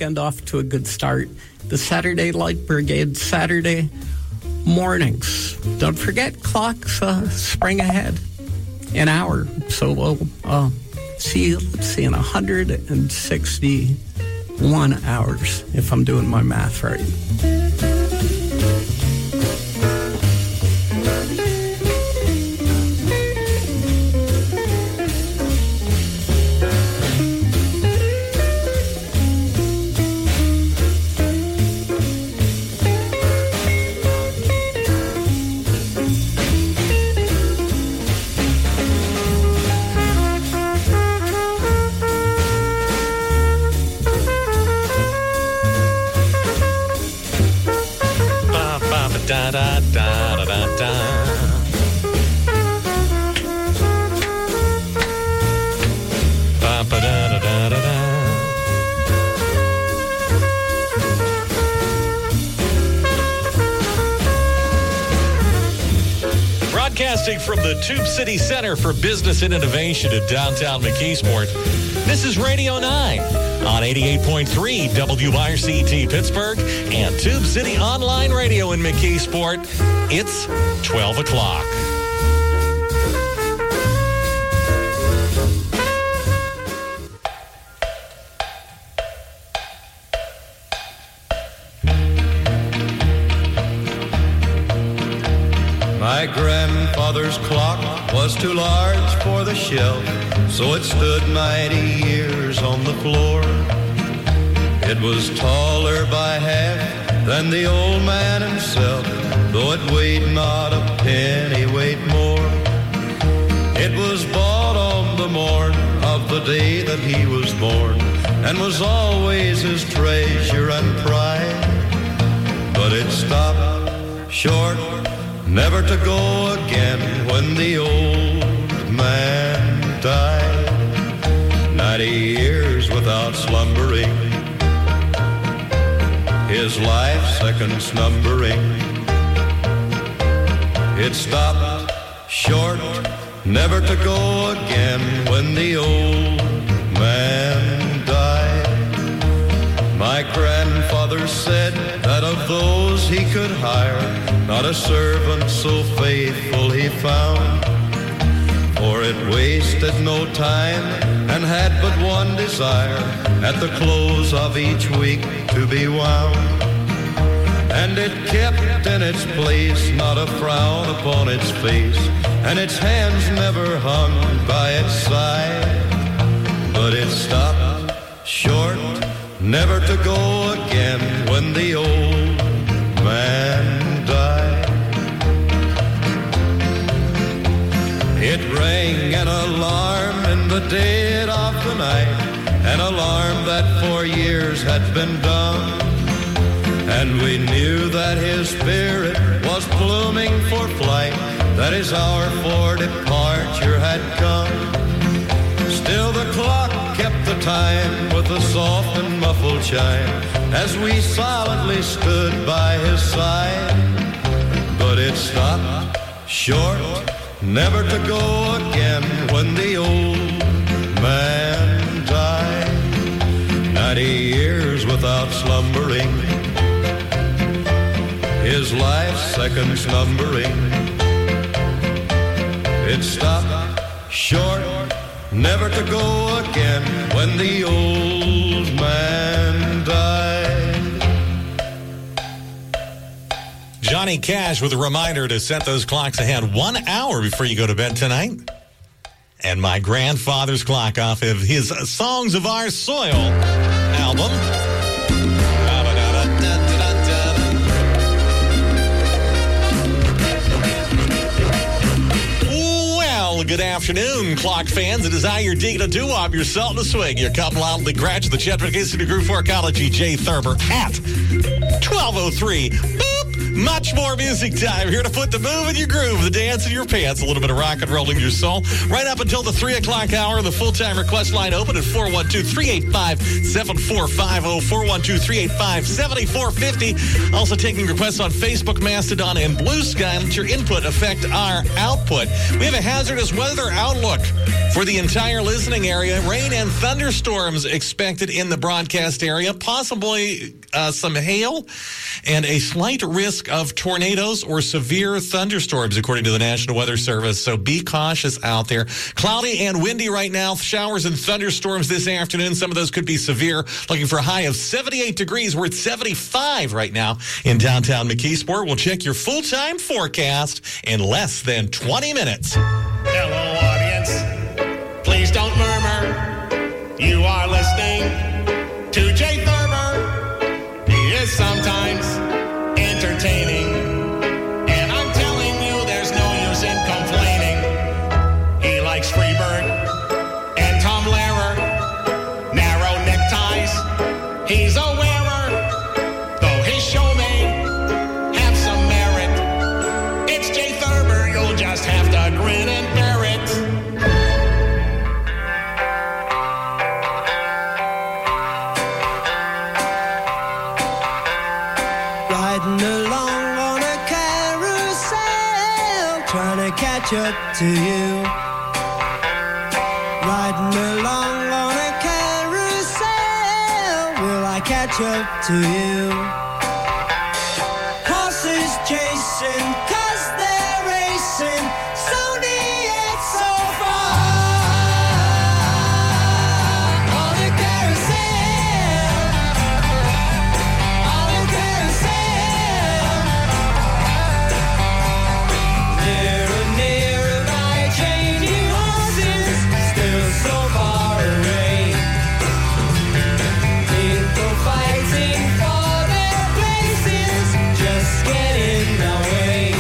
weekend off to a good start. The Saturday Light Brigade, Saturday mornings. Don't forget, clocks spring ahead an hour. So we'll see you, in 161 hours, if I'm doing my math right. Broadcasting from the Tube City Center for Business and Innovation in downtown McKeesport, this is Radio 9 on 88.3 WIRC-T Pittsburgh and Tube City Online Radio in McKeesport. It's 12 o'clock. My grandfather's clock was too large for the shelf, so it stood 90 years on the floor. It was taller by half than the old man himself, though it weighed not a pennyweight more. It was bought on the morn of the day that he was born, and was always his treasure and pride. But it stopped short, never to go again when the old man died. 90 years without slumbering, his life seconds numbering. It stopped short, never to go again when the old man died. My grandfather said that of those he could hire, not a servant so faithful he found. For it wasted no time and had but one desire, at the close of each week to be wound. And it kept in its place, not a frown upon its face, and its hands never hung by its side. But it stopped short, never to go again when the old man died. It rang an alarm in the dead of the night, an alarm that for years had been dumb. And we knew that his spirit was blooming for flight, that his hour for departure had come. Still the clock kept the time with a soft and muffled chime, as we silently stood by his side. But it stopped short, never to go again when the old man died. 90 years without slumbering, his life seconds numbering. It stopped short, never to go again when the old man died. Johnny Cash with a reminder to set those clocks ahead 1 hour before you go to bed tonight. And my grandfather's clock off of his Songs of Our Soil album. Good afternoon, clock fans. It is I, your Deacon of Doo-Wop, your Sultan of Swing, your couple loudly graduate, the Chetwick Institute of Group 4 College, Jay Thurber at 12:03. Boop! Much more music time. Here to put the move in your groove, the dance in your pants, a little bit of rock and roll in your soul. Right up until the 3 o'clock hour, the full-time request line open at 412-385-7450, 412-385-7450. Also taking requests on Facebook, Mastodon, and Blue Sky. Let your input affect our output. We have a hazardous weather weather outlook for the entire listening area. Rain and thunderstorms expected in the broadcast area, possibly some hail and a slight risk of tornadoes or severe thunderstorms, according to the National Weather Service. So be cautious out there. Cloudy and windy right now. Showers and thunderstorms this afternoon. Some of those could be severe. Looking for a high of 78 degrees. We're at 75 right now in downtown McKeesport. We'll check your full-time forecast in less than 20 minutes. Hello, audience. Please don't murmur. You are listening to Jay Thurber. He is sometimes entertaining. And I'm telling you, there's no use in complaining. He likes Freebird and Tom Lehrer. Narrow neckties. He's a wearer. Though his show may have some merit. It's Jay Thurber. You'll just have to grin and bear it. Riding along on a carousel, trying to catch up to you. Riding along on a carousel, will I catch up to you? Horses chasing, 'cause they're racing, slowly yet so far. On a carousel, on a carousel. Nearer, nearer by changing horses, still so far away. People fighting for their places, just get in the way.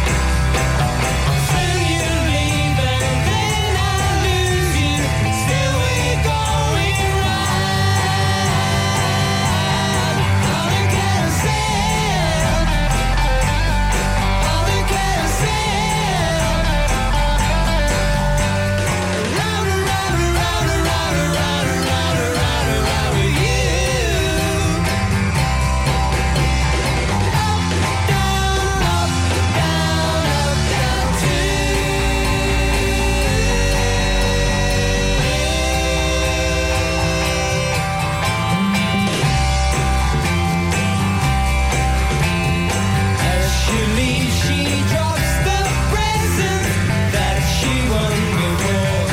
Soon you leave and then I lose you, still we're going round. On a carousel, on a carousel. Round and round and round and round and round and round and round and round with you. Up, down, as she leaves, she drops the present that she won before.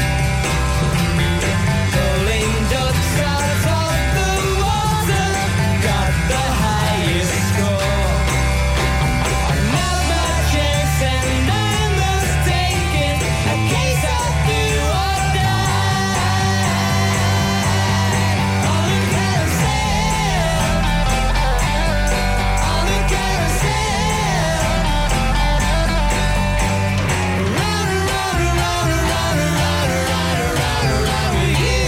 Pulling ducks out of the water, got the highest score. Now my chance and I must take it, a case of do or die. On the carousel, on the carousel. Round and round and round and round and round and round and round and round with you.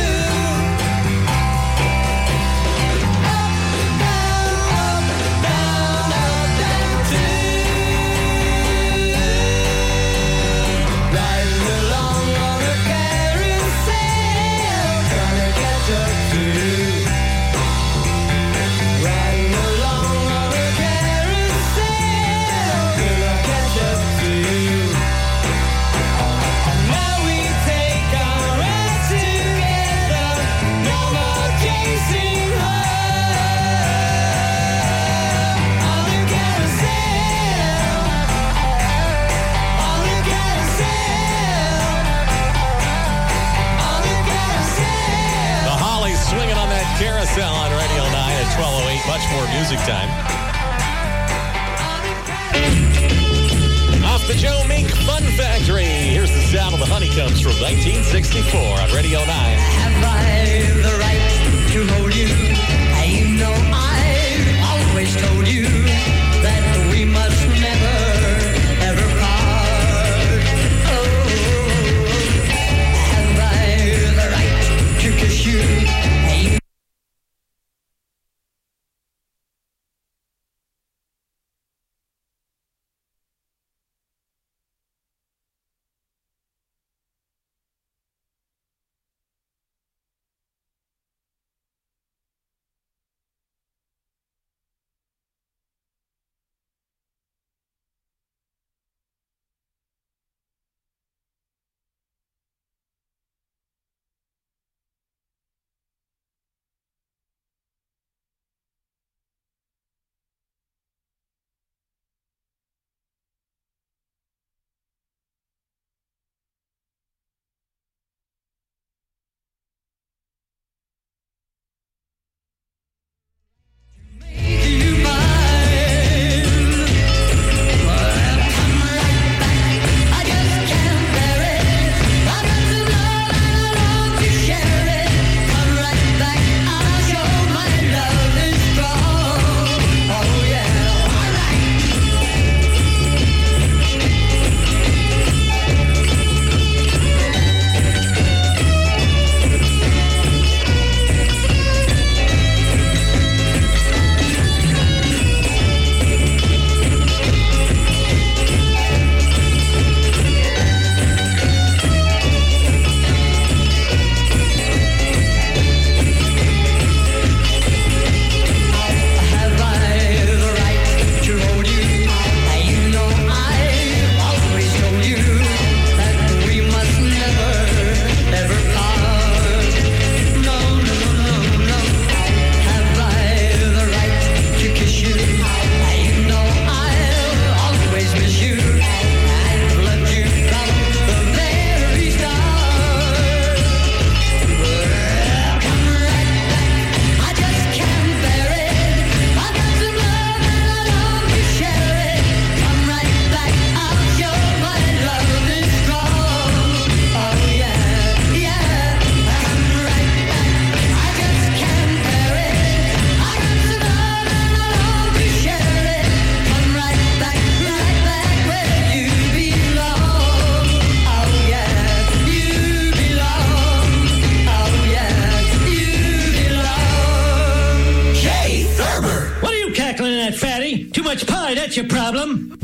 Up, down, too. Riding along on a carousel, trying to catch up to you. Riding along on a carousel, will I catch up to you? Now we take our ride together, no more chasing her. On the carousel, on the carousel, on the carousel. The Hollies swinging on that carousel on Radio 9 at 12:08. Much more music time. Off the Joe Mink Fun Factory. Here's the sound of the Honeycombs from 1964 on Radio 9. Have I the right to hold you? You know I've always told you that we must never, ever part. Oh, have I the right to kiss you? Too much pie, that's your problem.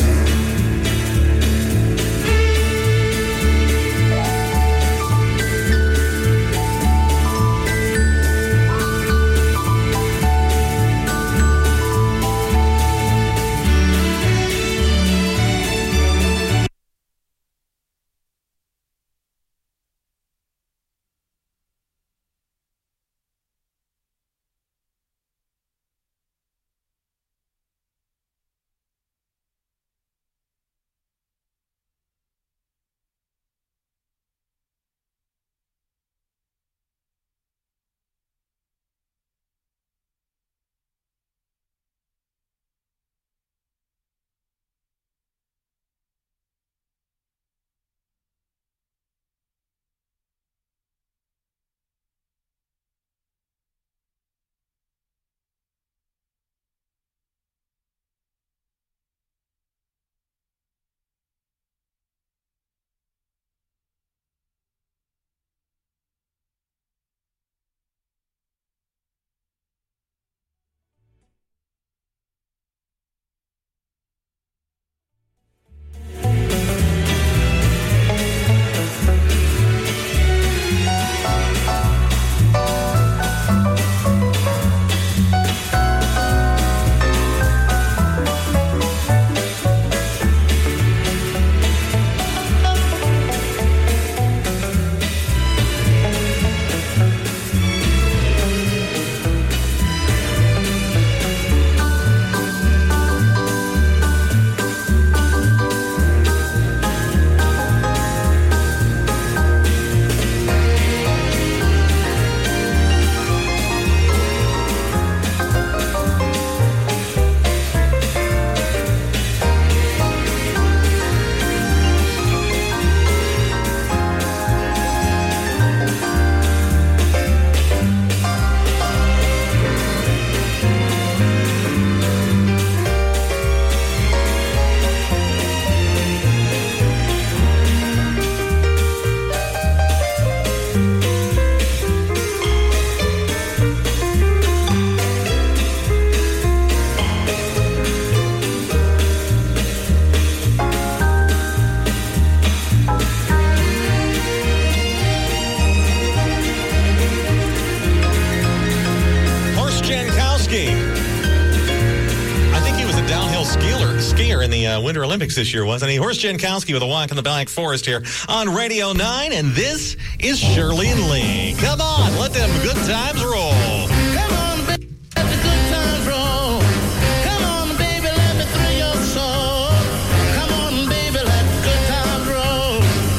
Winter Olympics this year, wasn't he? Horst Jankowski with a walk in the Black Forest here on Radio 9, and this is Shirley and Lee. Come on, let them good times roll. Come on, baby, let the good times roll. Come on, baby, let me thrill your soul. Come on, baby, let the good times roll.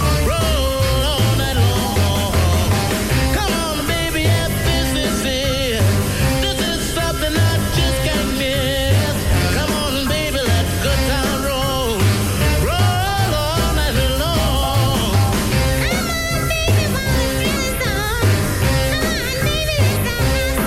Roll all night long. Come on, baby, yes, this is it. This is something I just can't miss. Come on, baby, let the good times roll. Roll all night long. Come on, baby, while it's really song. Come on, baby, let's have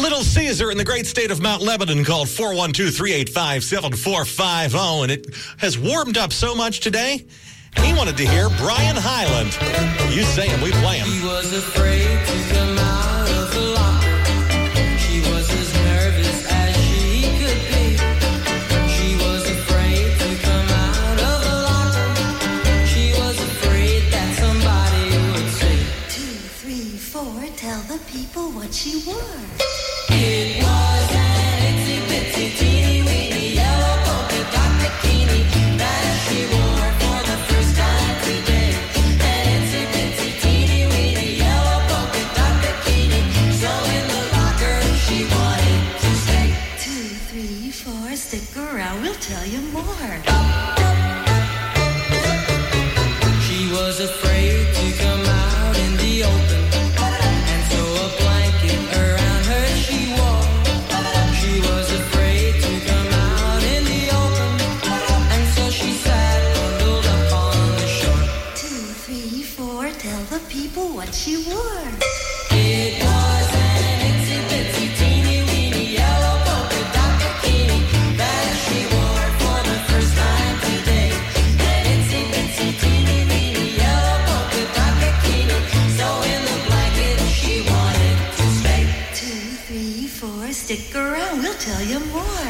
Little Caesar in the great state of Mount Lebanon called 412-385-7450. And it has warmed up so much today. He wanted to hear Brian Hyland. You say him, we play him. She was afraid to come out of the locker. She was as nervous as she could be. She was afraid to come out of the locker. She was afraid that somebody would say, 2, 3, 4, tell the people what she wore. it was an itsy bitsy teeny weeny yellow polka dot bikini that she wore for the first time today. An itsy bitsy teeny weeny yellow polka dot bikini. So in the locker she wanted to stay. 2, 3, 4, stick around, we'll tell you more. She was afraid to come out in the open, and so a blanket around her she wore. She was afraid to come out in the open, and so she sat bundled up on the shore. 2, 3, 4, tell the people what she wore. It was an itsy bitsy teeny weeny yellow polka dot bikini that she wore for the first time today. An itsy bitsy teeny weeny yellow polka dot bikini. So in the blanket she wanted to stay. 2, 3, 4, stick around, we'll tell you more.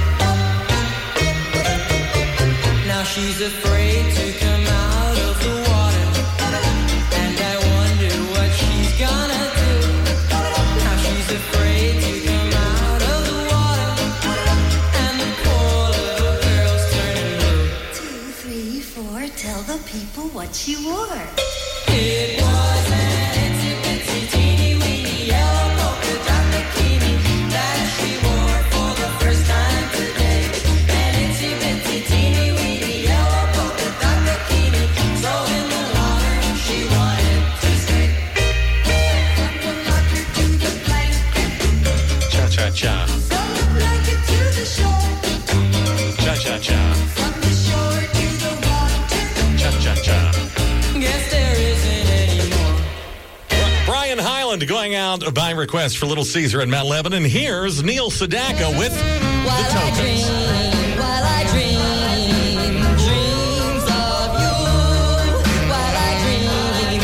Now she's afraid to come out of the water, and I wonder what she's gonna do. Now she's afraid to come out of the water, and the poor little girl's turning blue. 2, 3, 4, tell the people what she wore. It was an itsy bitsy teeny weeny yellow polka dot bikini that she wore for the first time today. An itsy bitsy teeny weeny yellow polka dot bikini. So in the water she wanted to stay. From the locker to the blanket, Cha-cha-cha. from the blanket to the shore, Cha-cha-cha. from the shore to the water. Cha-cha-cha. Guess there isn't any more. Brian Hyland going out by request for Little Caesar in Mount Lebanon. Here's Neil Sedaka with The Tokens. While I dream dreams of you. While I dream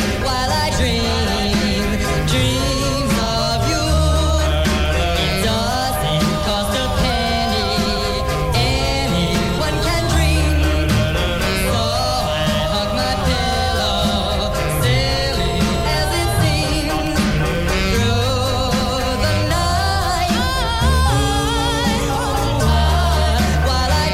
dreams of you. It doesn't cost a penny. Anyone can dream. So I hug my pillow, silly as it seems, through the night. While I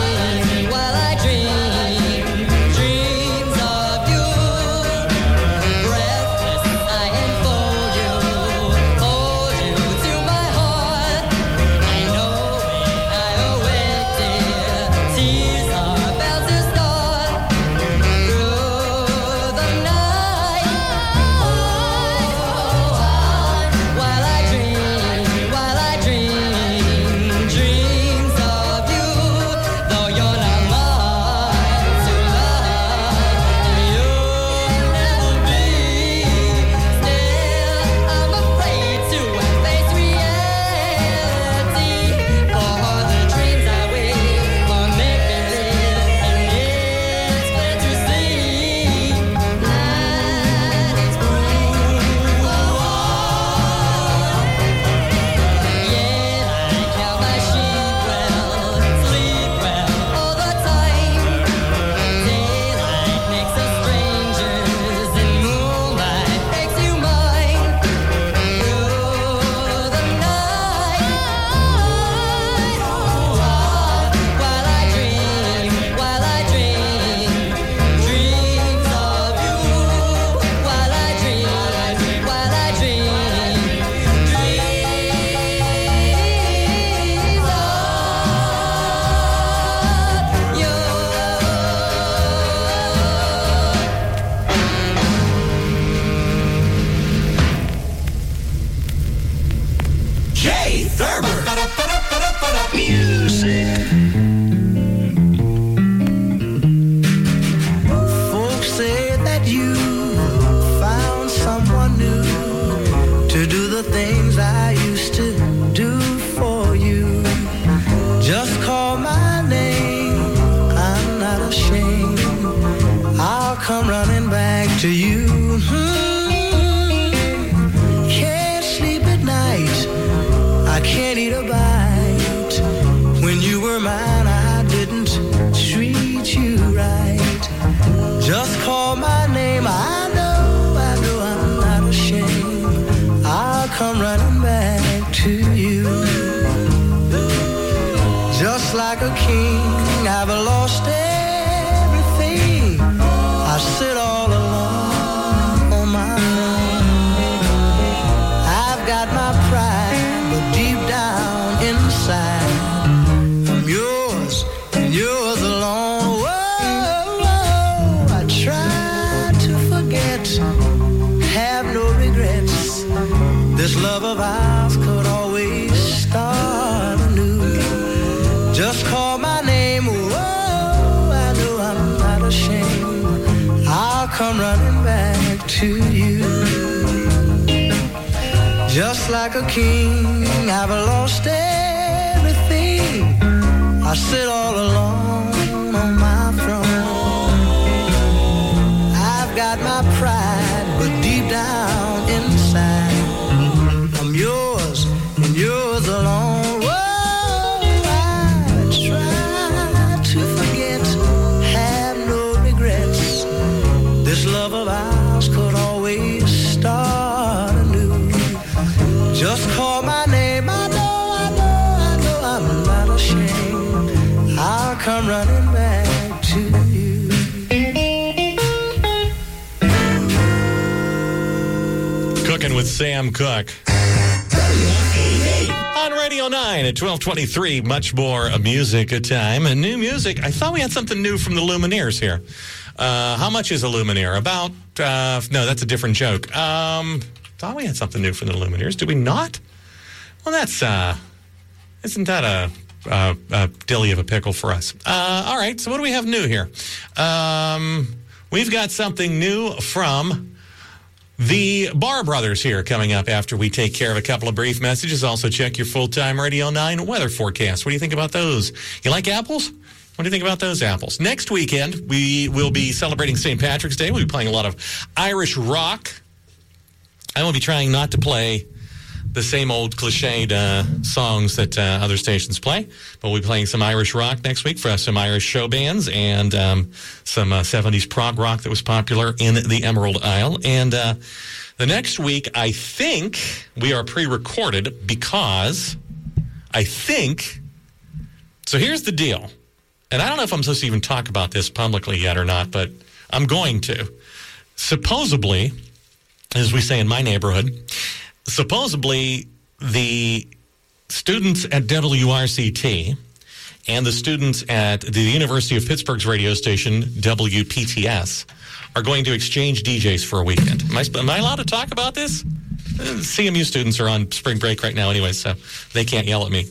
dream dreams of you. Breathless, I enfold you, hold you to my heart. I know I await, dear, tears are about to start through the night. While I dream dreams of you, though you're not mine to love, and you'll never be. Still, I'm afraid to face reality. For the dreams I weave are make-believe, and it's clear to see that it's true. Yet I count my sheep well, sleep well all the time. Daylight makes us strangers, and moonlight makes you mine. Through the night, while I dream dreams of you. While I dream Jay Thurber. Folks say that you found someone new to do the things I used to come running back to you. Can't sleep at night, I can't eat a bite. When you were mine, I didn't treat you right. Just call my name, I know I'm not ashamed. I'll come running back to you. Just like a king, I've lost everything. I sit all alone on my throne. I've got my pride, but deep down inside, I'm yours and yours alone. Whoa, I try to forget, have no regrets. This love of ours could always start anew. Just call my name, whoa, I know I'm not ashamed. I'll come running back to you. Just like a king, I've lost everything. I sit all alone on my throne. I've got my pride, but deep down inside, I'm yours and yours alone. Whoa, I try to forget, have no regrets. This love of ours could always start anew. Just call my name, I know I'm not ashamed. I'll come running back to you. Cooking with Sam Cooke. On Radio 9 at 12:23, much more music time. And new music. I thought we had something new from the Lumineers here. How much is a Lumineer? About, no, that's a different joke. Thought we had something new from the Lumineers. Did we not? Well, that's, isn't that a dilly of a pickle for us? All right, so what do we have new here? We've got something new from the Barr Brothers here coming up after we take care of a couple of brief messages. Also, check your full-time Radio 9 weather forecast. What do you think about those? You like apples? What do you think about those apples? Next weekend, we will be celebrating St. Patrick's Day. We'll be playing a lot of Irish rock. I will be trying not to play the same old cliched songs that other stations play, but we'll be playing some Irish rock next week for some Irish show bands and some 70s prog rock that was popular in the Emerald Isle. And the next week, I think we are pre-recorded because I think, so here's the deal. And I don't know if I'm supposed to even talk about this publicly yet or not, but I'm going to. Supposedly, as we say in my neighborhood, supposedly the students at WRCT and the students at the University of Pittsburgh's radio station, WPTS, are going to exchange DJs for a weekend. Am I allowed to talk about this? CMU students are on spring break right now anyway, so they can't yell at me.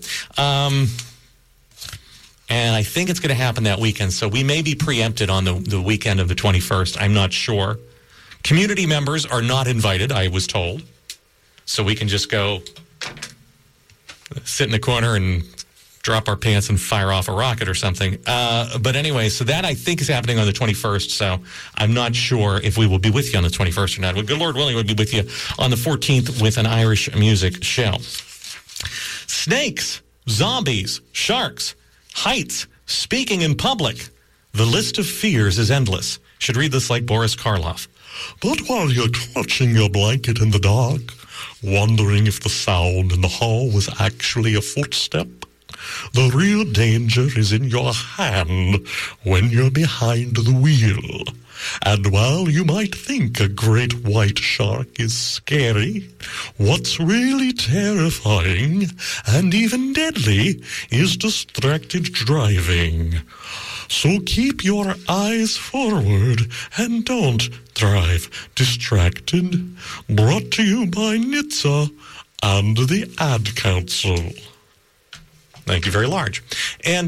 And I think it's going to happen that weekend, so we may be preempted on the weekend of the 21st. I'm not sure. Community members are not invited, I was told. So we can just go sit in the corner and drop our pants and fire off a rocket or something. But anyway, so that I think is happening on the 21st. So I'm not sure if we will be with you on the 21st or not. Well, good Lord willing, we'll be with you on the 14th with an Irish music show. Snakes, zombies, sharks, heights, speaking in public. The list of fears is endless. Should read this like Boris Karloff. But while you're clutching your blanket in the dark, wondering if the sound in the hall was actually a footstep, the real danger is in your hand when you're behind the wheel. And while you might think a great white shark is scary, what's really terrifying and even deadly is distracted driving. So keep your eyes forward and don't drive distracted. Brought to you by NHTSA and the Ad Council. Thank you very large. And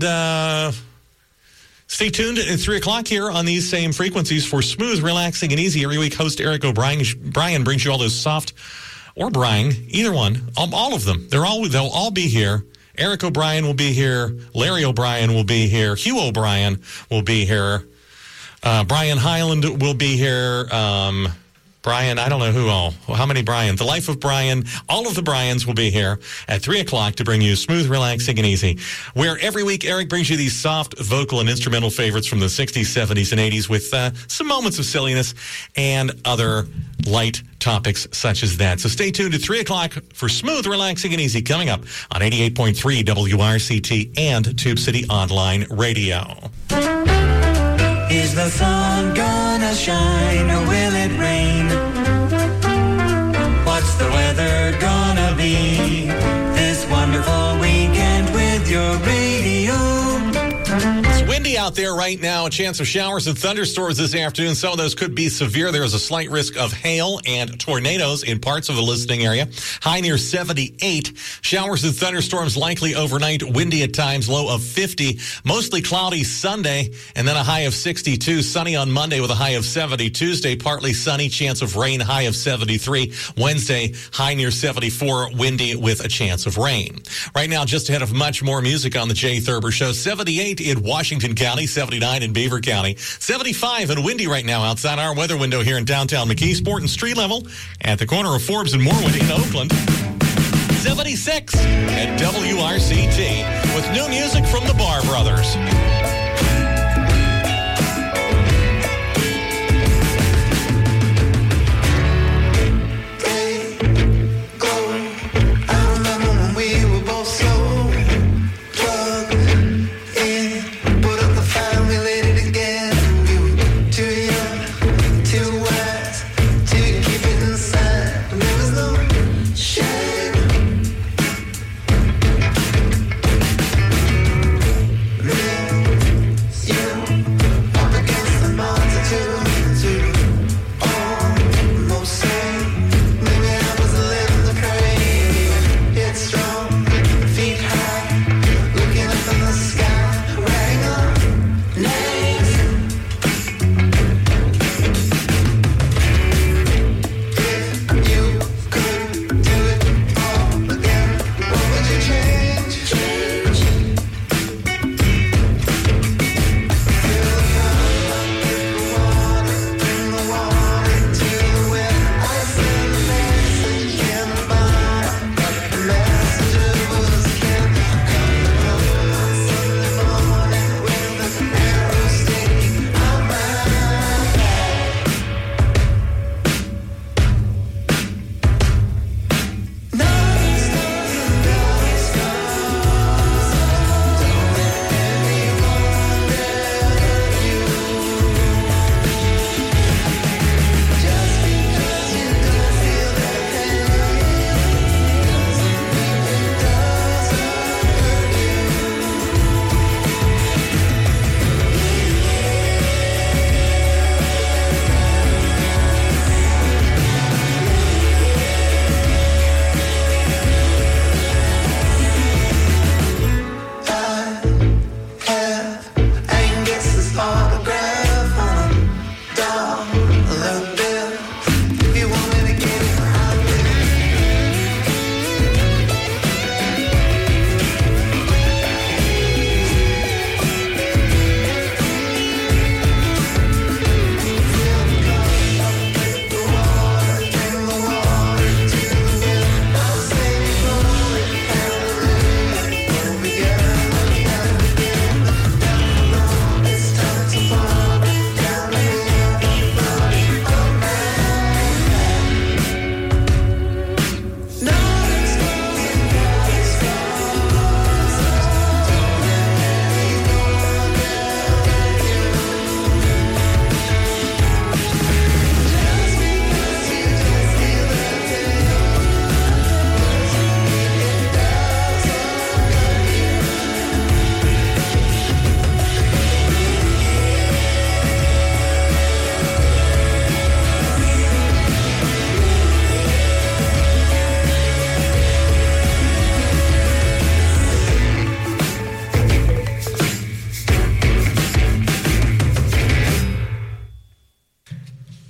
stay tuned at 3 o'clock here on these same frequencies for smooth, relaxing, and easy. Every week, host Eric O'Brien brings you all those soft, or Brian, either one, all of them. They'll all be here. Eric O'Brien will be here. Larry O'Brien will be here. Hugh O'Brien will be here. Brian Hyland will be here. Brian, I don't know who all. How many Brian? The Life of Brian. All of the Brians will be here at 3 o'clock to bring you Smooth, Relaxing, and Easy, where every week Eric brings you these soft vocal and instrumental favorites from the 60s, 70s, and 80s with some moments of silliness and other light topics such as that. So stay tuned at 3 o'clock for Smooth, Relaxing, and Easy coming up on 88.3 WRCT and Tube City Online Radio. Is the sun gonna shine or will it rain? What's the weather gonna be this wonderful weekend with your radio? It's windy out there right now. A chance of showers and thunderstorms this afternoon. Some of those could be severe. There is a slight risk of hail and tornadoes in parts of the listening area. High near 78. Showers and thunderstorms likely overnight. Windy at times. Low of 50. Mostly cloudy Sunday, and then a high of 62. Sunny on Monday with a high of 70. Tuesday, partly sunny. Chance of rain. High of 73. Wednesday, high near 74. Windy with a chance of rain. Right now, just ahead of much more music on the Jay Thurber Show. 78 in Washington County, 79 in Beaver County, 75 and windy right now outside our weather window here in downtown McKeesport and street level at the corner of Forbes and Moorwood in Oakland. 76 at WRCT with new music from the Barr Brothers. Shame.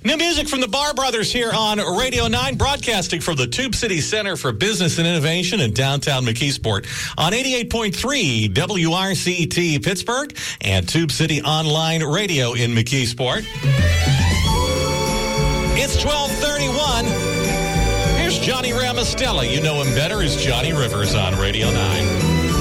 New music from the Bar Brothers here on Radio 9, broadcasting from the Tube City Center for Business and Innovation in downtown McKeesport on 88.3 WRCT Pittsburgh and Tube City Online Radio in McKeesport. It's 12:31. Here's Johnny Ramostella. You know him better as Johnny Rivers on Radio 9.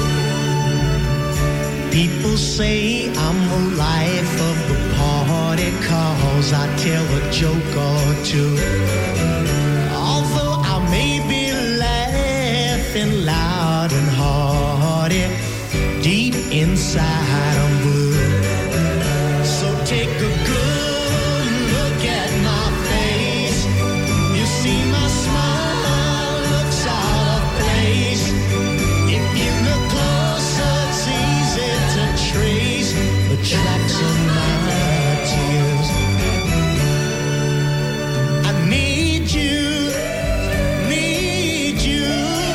People say I'm the life of the party 'cause I tell a joke or two. Although I may be laughing loud and hearty, deep inside I'm blue. So take a good look at my face. You see my smile looks out of place. If you look closer, it's easy to trace the tracks of my tears. I need you, need you.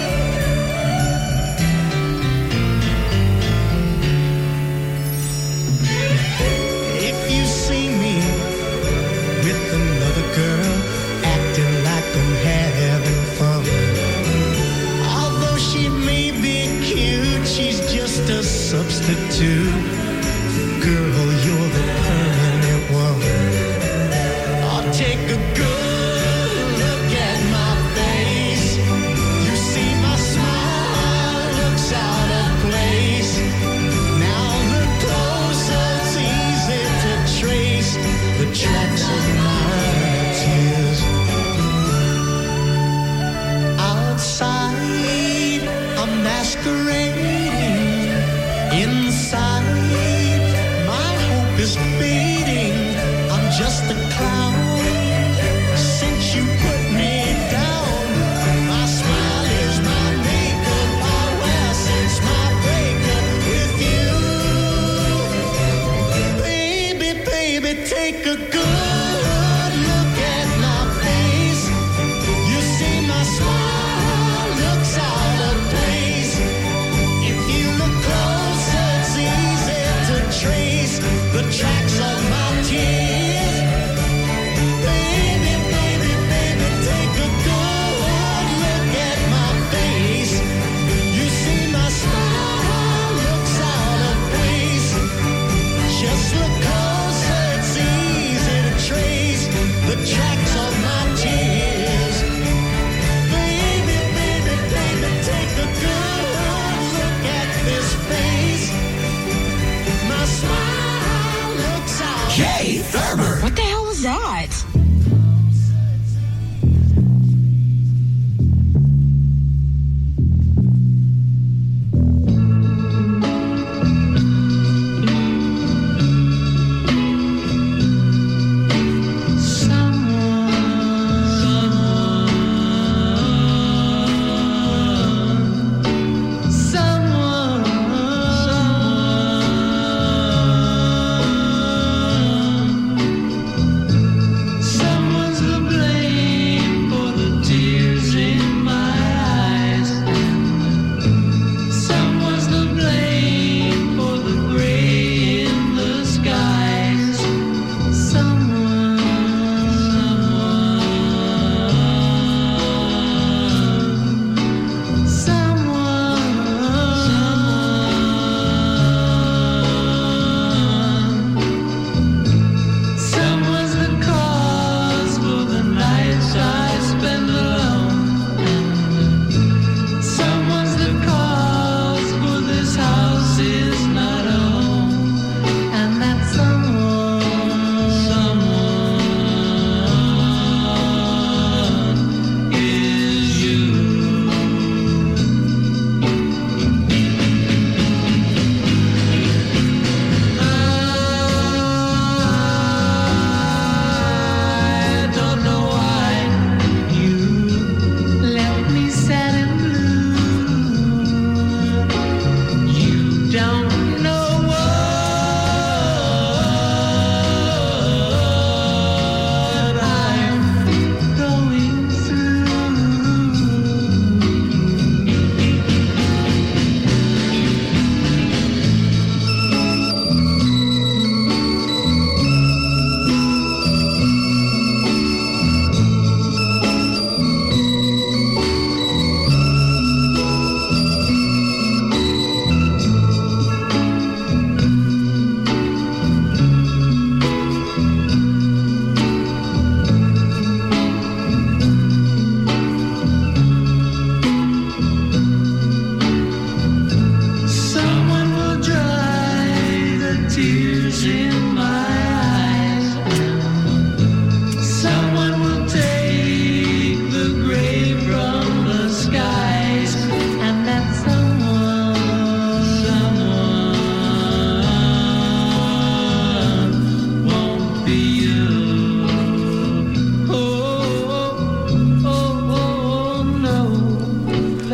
If you see me with another girl, acting like I'm having fun, although she may be cute, she's just a substitute. Girl, you're the permanent one. I'll take a good look at my face. You see my smile looks out of place. Now look closer, it's easy to trace the tracks of my tears. Outside, I'm masquerading. Inside, my hope is fading. I'm just a clown. Since you put me down, my smile is my makeup. I wear since my breakup with you. Baby, baby, take a good look at my face. You see my smile looks out of place. If you look closer, it's easy to trace the tracks of my tears. Baby, baby, baby, take a good look at my face. You see my smile looks out of place. Just look closer, it's easy to trace the tracks of my tears. Baby, baby, baby, take a good look at this face. My smile looks out. Jay Thurber. What the hell was that?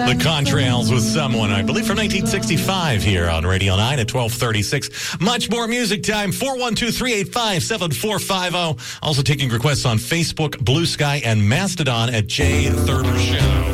The Contrails with Someone, I believe, from 1965 here on Radio 9 at 1236. Much more music time. 412-385-7450. Also taking requests on Facebook, Blue Sky, and Mastodon at Jay Thurber Show.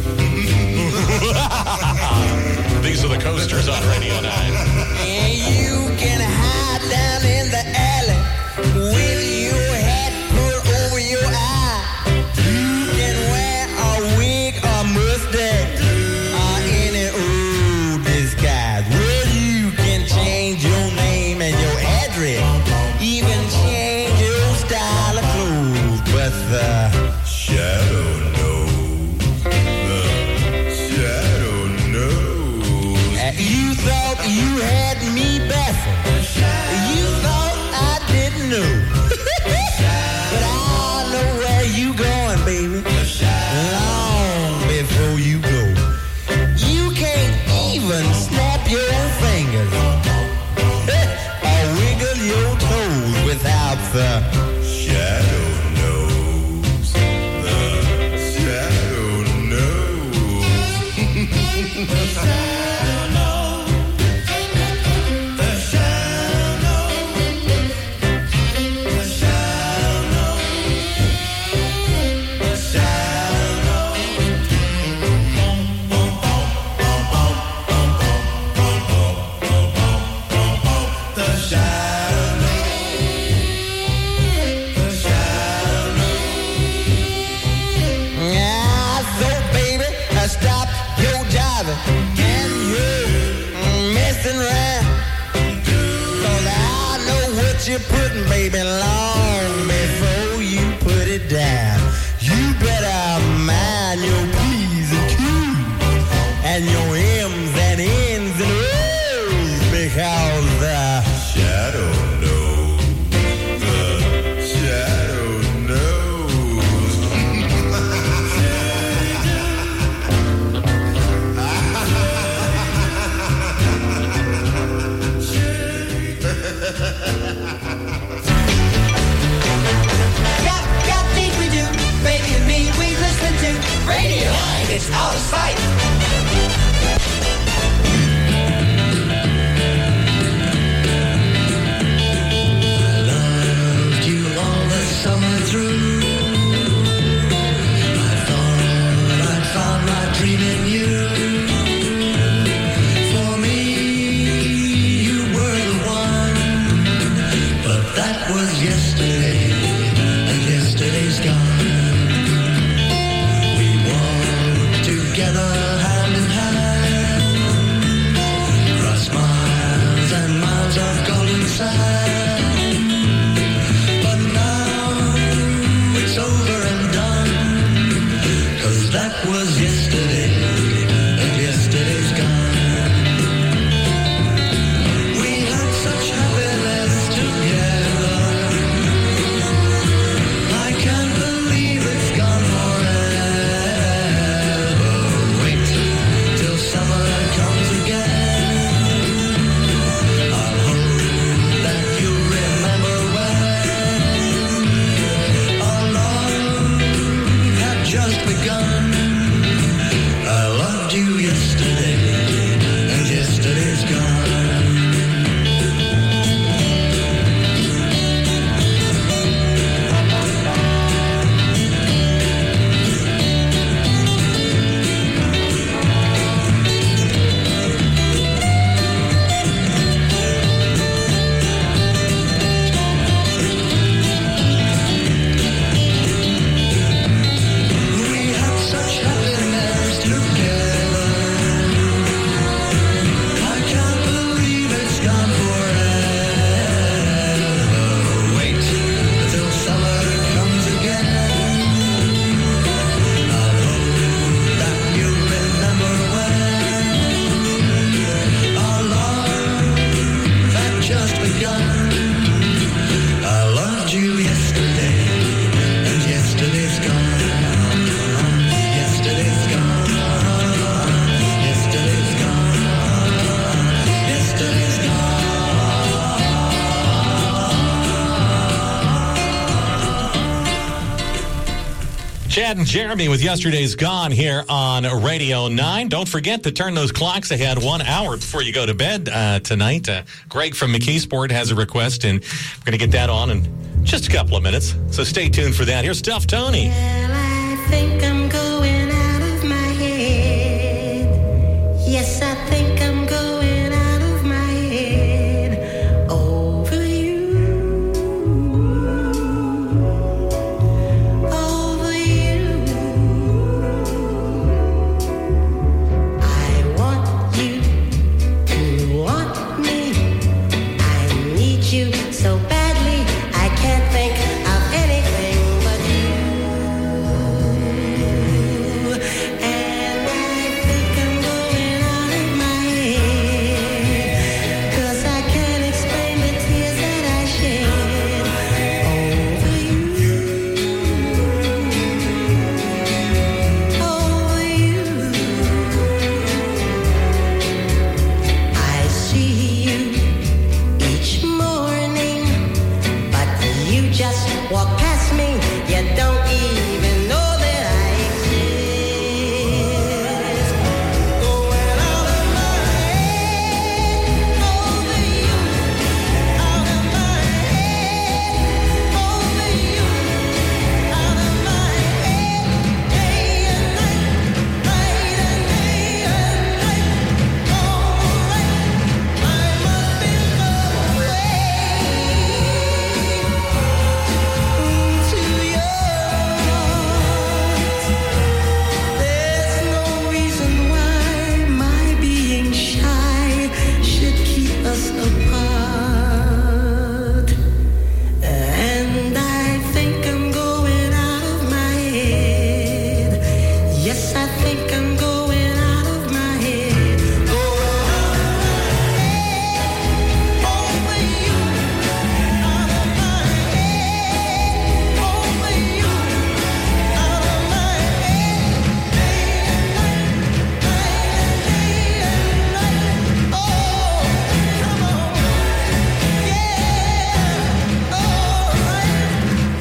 These are the coasters on Radio 9. And you can hide down in the alley with your hat pulled over your eye. You can wear a wig or mustache or any old disguise. Well, you can change your name and your address, even change your style of clothes. But the shadow knows. The shadow knows. You thought you had me baffled. You thought I didn't know. But I know where you going, baby. Long before you go. You can't even snap your fingers or wiggle your toes without the shadow knows. The shadow knows. The shadow knows. The shadow knows. The shadow knows. The shadow knows. The shadow knows. The shadow knows. Ah, so baby, stop your jiving and your messing around. 'Cause I know what you're putting, baby, long before you put it down. You better mind your P's and Q's and your M's and N's and O's, because the shadow knows. The shadow knows. Got things we do, baby and me, we listen to Radio 9. It's out of sight. Loved you all the summer through. I thought I'd found my dream in you. For me, you were the one. But that was yesterday, and yesterday's gone. We walked together hand in hand, across miles and miles of golden sand. But now it's over and done, 'cause that was yesterday, and yesterday's gone. We had such happiness together. I can't believe it's gone forever. Wait till summer comes again. I'll hope that you remember when our love had just begun. I loved you yesterday, and yesterday's gone. We had such happiness together. Chad and Jeremy with Yesterday's Gone here on Radio 9. Don't forget to turn those clocks ahead 1 hour before you go to bed tonight. Greg from McKeesport has a request, and we're going to get that on in just a couple of minutes. So stay tuned for that. Here's Tough Tony. Well, I think I'm going out of my head. Yes, I think I'm going out of my head over you. Over you. I want you to want me. I need you so badly. I can't think of anything but you. And I think I'm going out of my head, 'cause I can't explain the tears that I shed over you. Over you. I see you each morning, but you just walk past me. You don't even know that I exist. Going out of my head over you. Out of my head over you. Out of my head day and night. Night and day and night. Alright, I must be to yours. There's no reason why my being shy should keep us apart. And I think I'm going out of my head. Yes, I think I'm going out of my head. Going out of my head over you. Out of my head over you. Out of my head day and night. Night and day and night. Oh, come on. Yeah. Alright.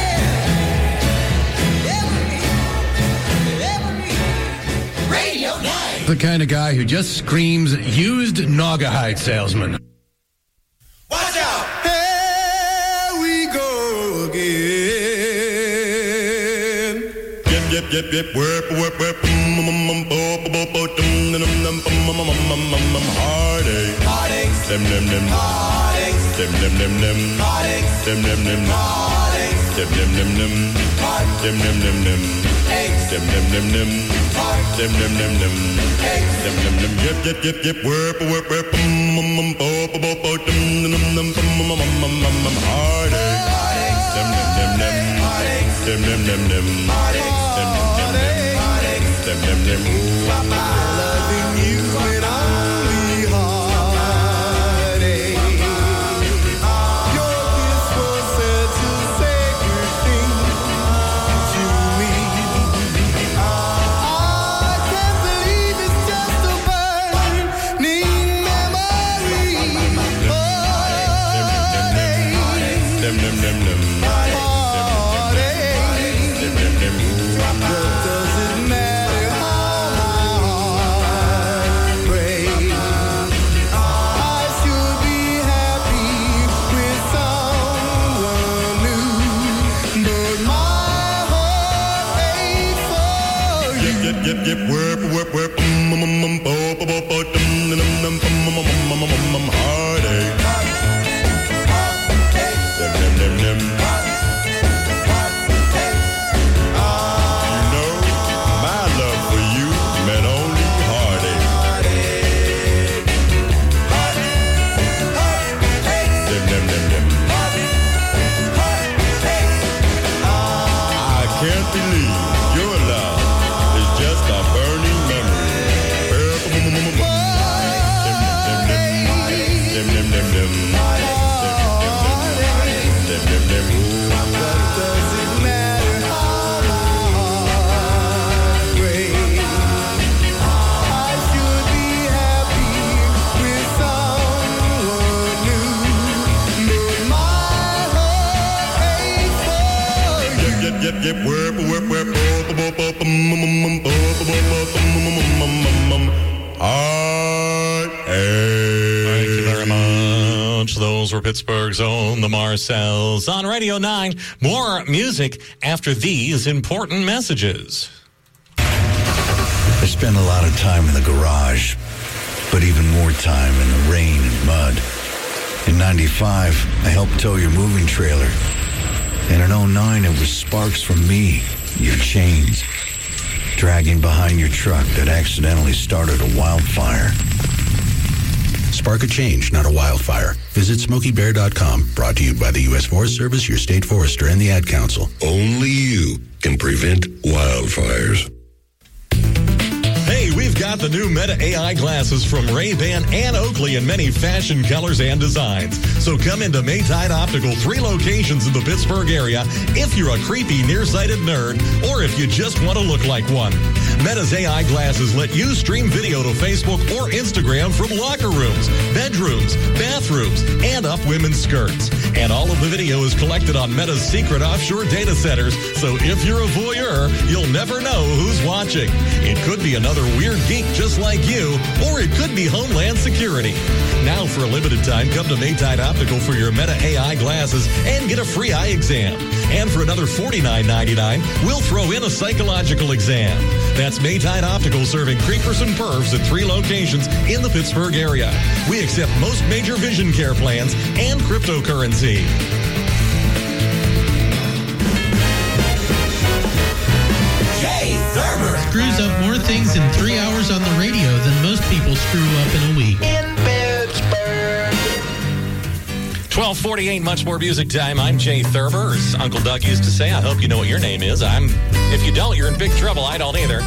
Yeah. Radio 9. The kind of guy who just screams used Naugahyde salesman. Watch out! Here we go again. Yep, yep, yep, whip, whip, whip, heartache. Heartaches, Dem, dem, dem, heartaches, dem, dem, dem, dem, heartaches, dem, dem, dem, heartaches, dem, dem, dem, dem, dem, dem, dem, dem, aches, dem, dem, dem, dem, dem, dem, dem, dem, aches. dem, dem, dem, yep, yep, yep, yep, whip, whip, whip, heartache. Dem, dem, dem, dem, dem, dem, dem, dem, dem, dem, dem, loving you when only heartache. Your kiss was such a sacred thing to me. I can't believe it's just a burning memory. Heartache. Dem, dem, dem, dem. Does it matter how my heart breaks? I should be happy with someone new, but my heart aches for you. Yep, yep, yep, whip, whip, whip, heartache. Dem, dem, dem, dem. My love for you meant only heartache. Dem, dem, dem, dem. I can't believe your love is just a burning memory. Dem, dem, dem, dem. Dem, dem, dem, dem. Dem, dem, dem, dem. What does it matter how my heart breaks? I should be happy with someone new, but my heart aches for you. Yep, yep, yep, whip, Thank you very much. Those were Pittsburgh's own, the Marcells. On Radio 9, more music after these important messages. I spend a lot of time in the garage, but even more time in the rain and mud. In 95, I helped tow your moving trailer. And in 09, it was sparks from me, your chains, dragging behind your truck that accidentally started a wildfire. Spark a change, not a wildfire. Visit SmokeyBear.com. Brought to you by the U.S. Forest Service, your state forester, and the Ad Council. Only you can prevent wildfires. Hey, we've got the new Meta AI glasses from Ray-Ban and Oakley in many fashion colors and designs. So come into Maytide Optical, 3 locations in the Pittsburgh area if you're a creepy nearsighted nerd or if you just want to look like one. Meta's AI glasses let you stream video to Facebook or Instagram from locker rooms, bedrooms, bathrooms, and up women's skirts. And all of the video is collected on Meta's secret offshore data centers, so if you're a voyeur, you'll never know who's watching. It could be another weird geek just like you, or it could be Homeland Security. Now, for a limited time, come to Maytide Optical for your Meta AI glasses and get a free eye exam. And for another $49.99, we'll throw in a psychological exam. That's Maytide Optical, serving creepers and pervs at 3 locations in the Pittsburgh area. We accept most major vision care plans and cryptocurrency. Jay Thurber screws up more things in 3 hours on the radio than most people screw up in a week. in Pittsburgh. 12:48, much more music time. I'm Jay Thurber. As Uncle Doug used to say, I hope you know what your name is. If you don't, you're in big trouble. I don't either.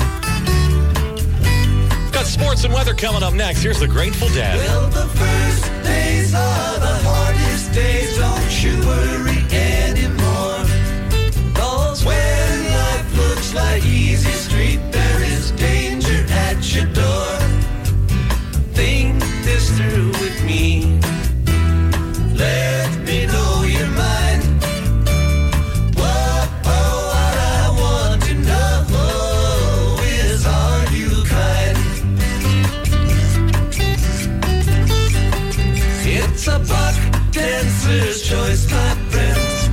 We've got sports and weather coming up next. Here's the Grateful Dead. Well, the first days are the hardest days. Don't you worry anymore. 'Cause when life looks like easy street, there is danger at your door. Think this through with me. Let me know your mind. What I want to know is, are you kind? It's a buck dancer's choice, my friends.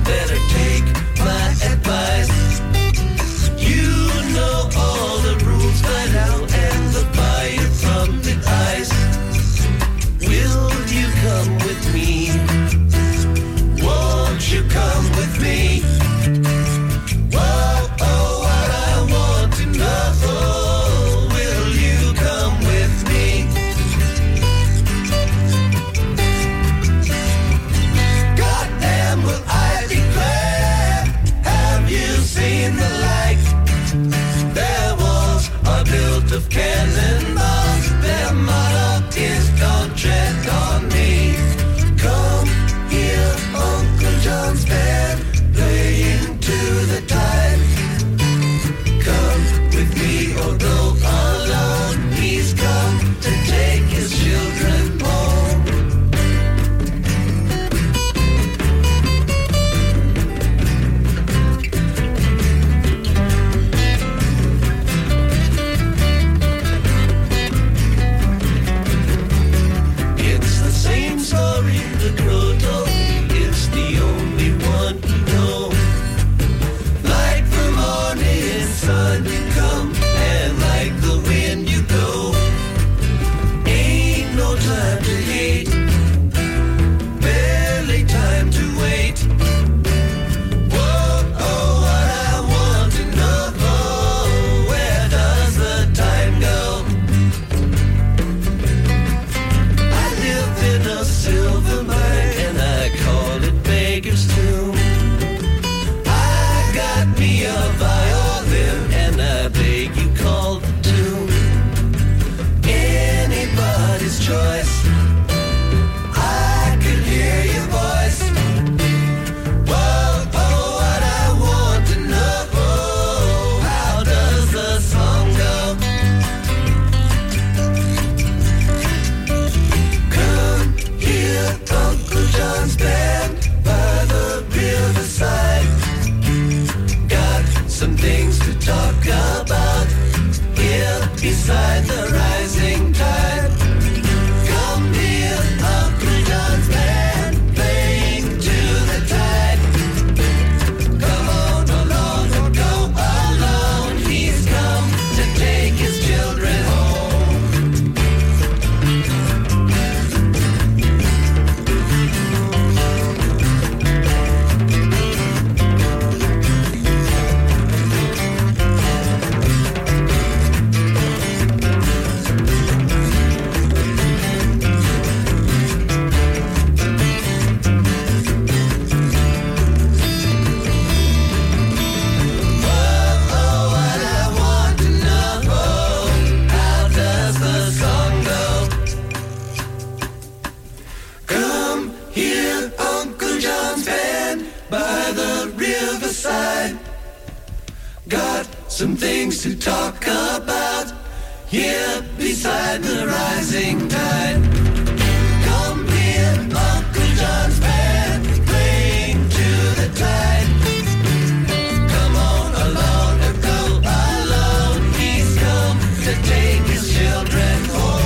got some things to talk about. Here beside the rising tide. Come hear Uncle John's band playing to the tide. Come on along and go along. He's come to take his children home.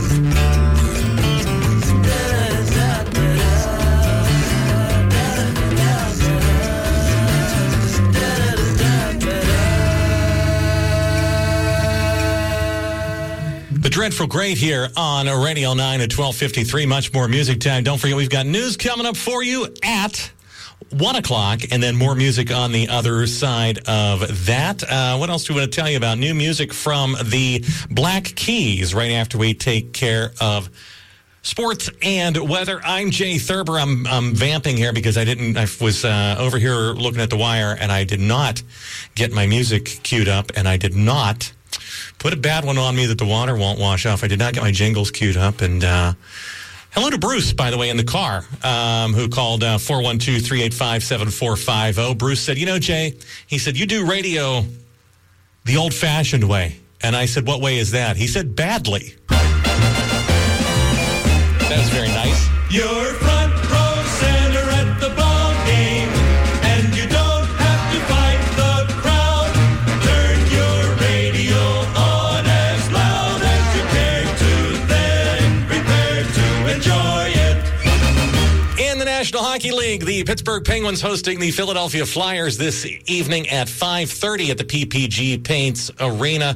The Dreadful Great here on Radio 9 at 12:53. Much more music time. Don't forget, we've got news coming up for you at 1 o'clock, and then more music on the other side of that. What else do we want to tell you about? New music from the Black Keys right after we take care of sports and weather. I'm Jay Thurber. I'm vamping here because I was over here looking at the wire, and I did not get my music queued up, and I did not put a bad one on me that the water won't wash off. I did not get my jingles queued up. And hello to Bruce, by the way, in the car, who called 412-385-7450. Bruce said, Jay, he said, you do radio the old-fashioned way. And I said, what way is that? He said, badly. That was very nice. You're front row center at the ball game, and you don't have to fight the crowd. Turn your radio on as loud as you care to, then prepare to enjoy it. In the National Hockey League, the Pittsburgh Penguins hosting the Philadelphia Flyers this evening at 5:30 at the PPG Paints Arena.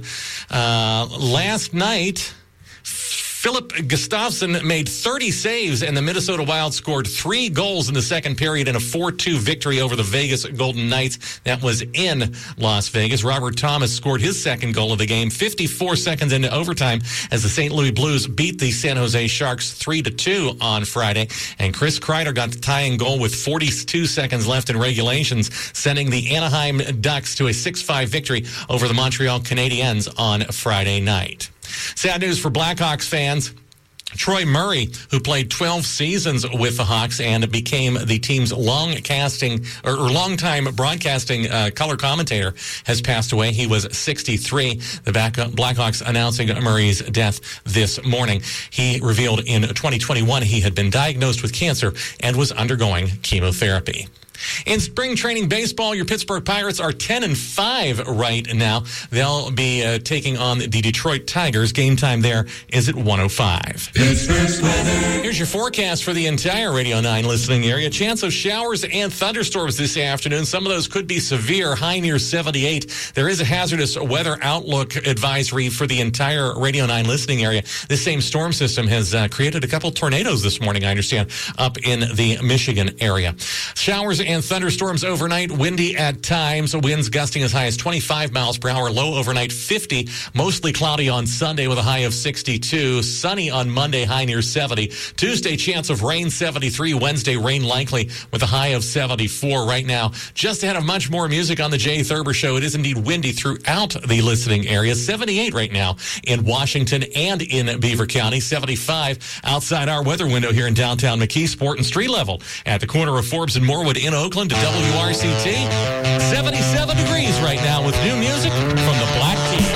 Last night, Philip Gustafsson made 30 saves, and the Minnesota Wild scored 3 goals in the second period in a 4-2 victory over the Vegas Golden Knights. That was in Las Vegas. Robert Thomas scored his second goal of the game 54 seconds into overtime as the St. Louis Blues beat the San Jose Sharks 3-2 on Friday. And Chris Kreider got the tying goal with 42 seconds left in regulations, sending the Anaheim Ducks to a 6-5 victory over the Montreal Canadiens on Friday night. Sad news for Blackhawks fans. Troy Murray, who played 12 seasons with the Hawks and became the team's longtime broadcasting color commentator, has passed away. He was 63. The Blackhawks announcing Murray's death this morning. He revealed in 2021 he had been diagnosed with cancer and was undergoing chemotherapy. In spring training baseball, your Pittsburgh Pirates are 10-5 right now. They'll be taking on the Detroit Tigers. Game time there is at 1:05. Pittsburgh's weather. Here's your forecast for the entire Radio 9 listening area. Chance of showers and thunderstorms this afternoon. Some of those could be severe, high near 78. There is a hazardous weather outlook advisory for the entire Radio 9 listening area. This same storm system has created a couple tornadoes this morning, I understand, up in the Michigan area. Showers and thunderstorms overnight, windy at times, winds gusting as high as 25 miles per hour, low overnight 50, mostly cloudy on Sunday with a high of 62, sunny on Monday, high near 70. Tuesday, chance of rain 73, Wednesday, rain likely with a high of 74 right now. Just ahead of much more music on the Jay Thurber Show, it is indeed windy throughout the listening area. 78 right now in Washington and in Beaver County, 75 outside our weather window here in downtown McKeesport, and street level at the corner of Forbes and Morwood in Oakland to WRCT. 77 degrees right now with new music from the Black Keys.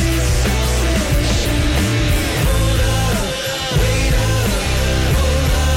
Wait up.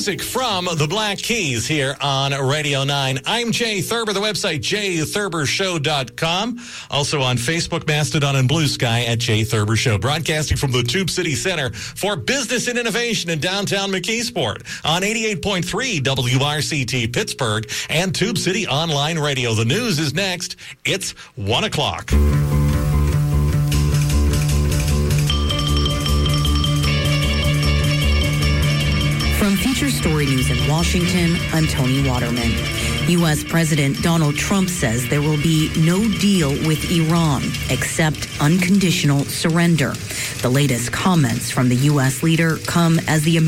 music from the Black Keys here on Radio 9. I'm Jay Thurber. The website, jaythurbershow.com. Also on Facebook, Mastodon, and Blue Sky at Jay Thurber Show. Broadcasting from the Tube City Center for Business and Innovation in downtown McKeesport on 88.3 WRCT Pittsburgh and Tube City Online Radio. The news is next. It's 1 o'clock. From Feature Story News in Washington, I'm Tony Waterman. U.S. President Donald Trump says there will be no deal with Iran except unconditional surrender. The latest comments from the U.S. leader come as the